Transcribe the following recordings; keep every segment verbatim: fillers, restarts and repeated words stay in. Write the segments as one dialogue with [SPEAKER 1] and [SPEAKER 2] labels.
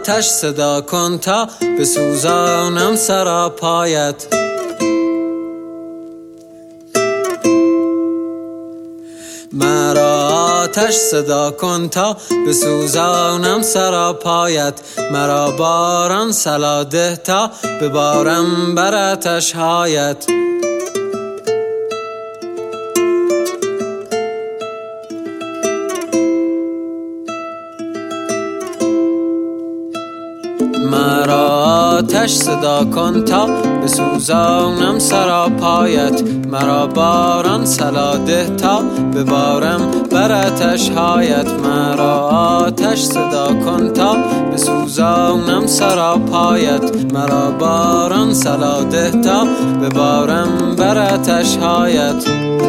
[SPEAKER 1] آتش صدا کن تا بسوزانم سراپایت. مرا آتش صدا کن تا بسوزانم سراپایت. مرا باران صلا ده تا ببارم بر آتش‌هایت. مرا آتش صدا کن تا بسوزانم سراپایت. مرا باران صلا ده تا ببارم بر آتش‌هایت. مرا آتش صدا کن تا بسوزانم سراپایت. مرا باران صلا ده تا ببارم بر آتش‌هایت.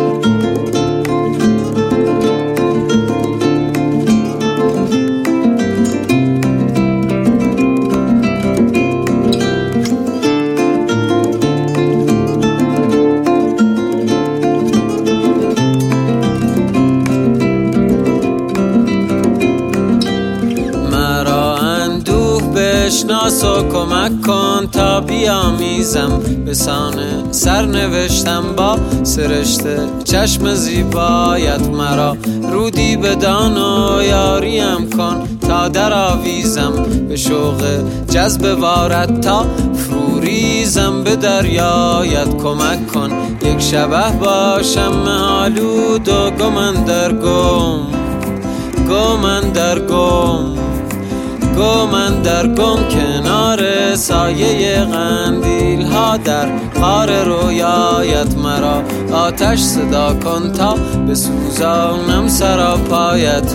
[SPEAKER 1] بشناس و کمک کن تا بیامیزم بسان سرنوشتم با سرشته چشم زیبایت. مرا رودی بدان و یاریم کن تا در آویزم به شوق جذب وارد تا فروریزم به دریایت. کمک کن یک شبه باشم آلود و گمن در گم گمن در گم گمن در گم کنار سایه قندیل ها در غار رویایت. مرا آتش صدا کن تا بسوزانم سراپایت.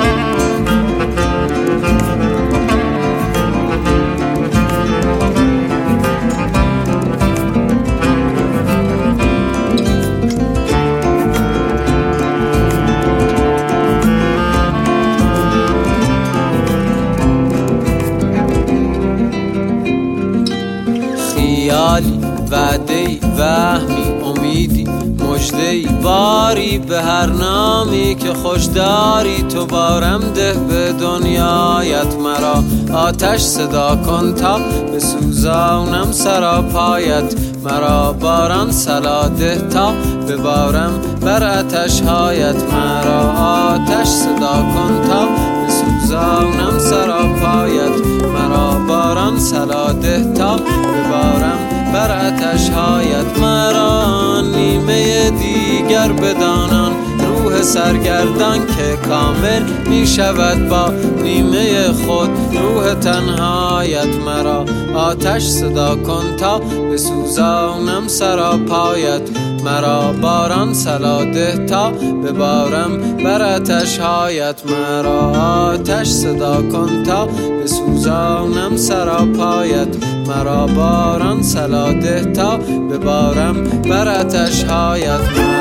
[SPEAKER 1] خیالی وعده‌ای وهمی امیدی مژده‌ای باری به هر نامی که خوش داری تو بارم ده به دنیایت. مرا آتش صدا کن تا بسوزانم سراپایت. مرا باران صلا ده تا ببارم بر آتش‌هایت. مرا آتش صدا کن تا بسوزانم سراپایت. مرا باران صلا ده تا ببارم بر آتش‌هایت. مرا نیمه دیگر بدانان روح سرگردان که کامل می شود با نیمه خود روح تنهایت. مرا آتش صدا کن تا بسوزانم سراپایت. مرا باران صلا ده تا ببارم بر آتش‌هایت. مرا آتش صدا کن تا بسوزانم سراپایت. مرا باران صلا ده تا ببارم بر آتش‌هایت.